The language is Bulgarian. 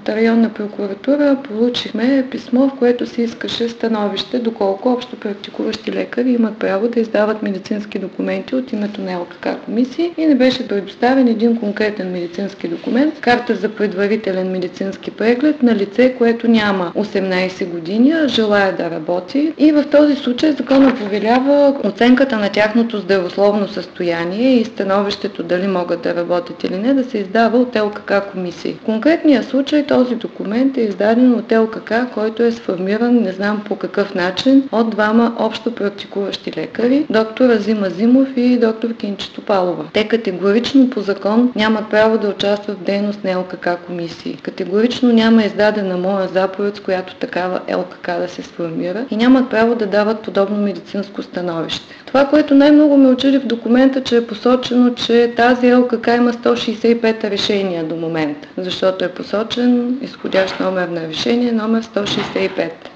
от районна прокуратура получихме писмо, в което се искаше становище доколко общо практикуващи лекари имат право да издават медицински документи от името на ЛКК комисии и не беше предоставен един конкретен медицински документ, карта за предварителен медицински преглед на лице, което няма 18 години, а желая да работи. И в този случай законът повелява оценката на тяхното здравословно състояние и становището дали могат да работят или не да се издава от ЛКК комисии. В конкретния случай този документ е издаден от ЛКК, който е сформиран, не знам по какъв начин, от двама общо практикуващи лекари, доктор Азим Азимов и доктор Кинче Топалова. Те категорично по закон нямат право да участват в дейност на ЛКК комисии. Категорично няма издадена моя заповед, с която такава ЛКК да се сформира и нямат право да дават подобно медицинско становище. Това, което най-много ме учуди в документа, че е посочено, че тази ЛКК има 165 решения до момента, защото е посочен изходящ номер на решение, номер 165.